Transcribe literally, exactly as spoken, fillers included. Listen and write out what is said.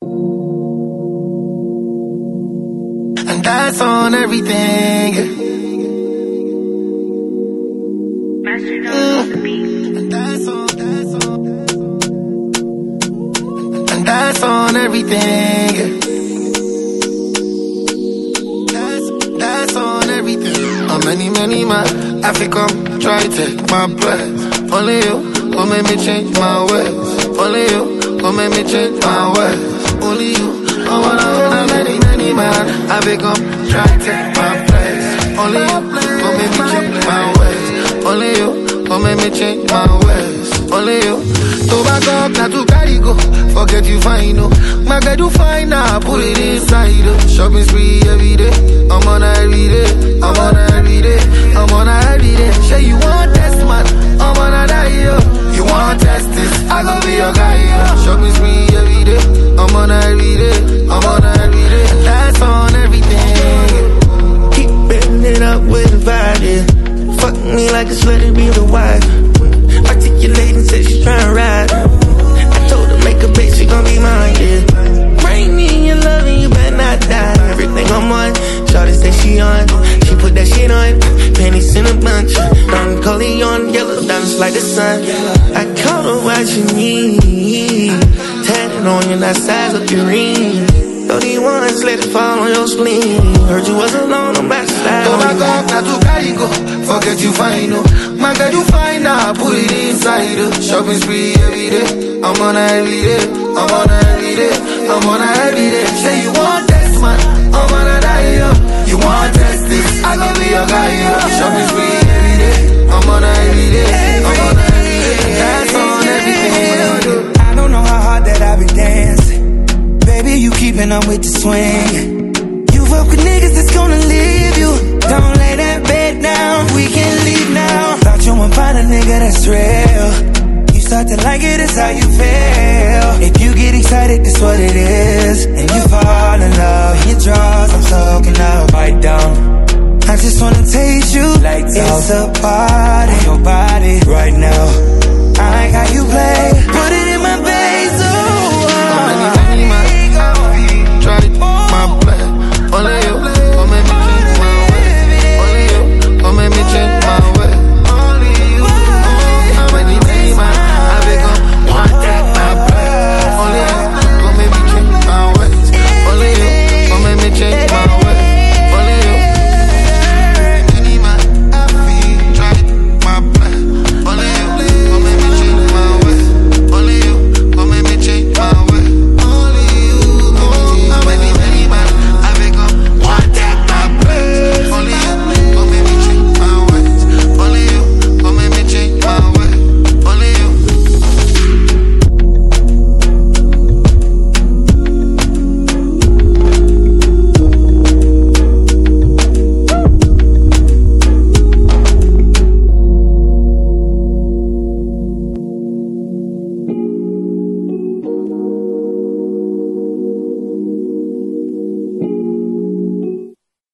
And that's on everything. Mm. And that's on, that's on. And that's on everything. That's, that's on everything. How many, many man I fi come try to take my breath. Only you will make me change my ways. Only you will make me change my ways. Only you. I wanna hold many, many man I become try to take my place. Only you will make me change my ways. Only you will make me change my ways. Only you. To back up, not to carry go. Forget you fine, no. My girl do fine now, put it inside. Oh. Shopping spree every day. I'm on her every day. I'm on her every day. I'm on her every day. Say you want test, man. I'm on her die, yo. You want test this? I gon' be your guy, yo. Shopping spree every day. I'm on her every day. I'm on her every day. That's on everything. Keep betting it up with the vibe, yeah. Fuck me like a slut and be the wife. Articulating, said she tryna ride. I told her make a bitch, she gon' be mine, yeah. Bring me in your love and you better not die. Everything I'm on, shawty say she on. She put that shit on, panties in a bunch. Don Corleone, yellow diamonds like the sun. I caught her what you need. Tatted on you, not size up your ring. thirty ones, let it fall on your spleen. Heard you was alone, I'm back to slide. Oh my God, not to carry go. Forget you fine, no. My girl, you fine now, put it inside. Oh. Shopping spree every day. I'm on her every day. I'm on her every day. I'm on her every day. Say you want test, man. I'm on her die, yo. You want test this? I gon' be your guy, yo. Shopping spree every day. I'm on her every day. I'm on her every day. That's on everything. I don't know how hard that I be dancing. Baby, you keeping up with the swing. You fuck with niggas that's gonna leave you. Don't lay that bed down, we can leave now. Thought you would find a nigga that's real. You start to like it, it's how you feel. If you get excited, that's what it is. And you fall in love, your draws, I'm soaking up. Bite down, I just wanna taste you like it's a party.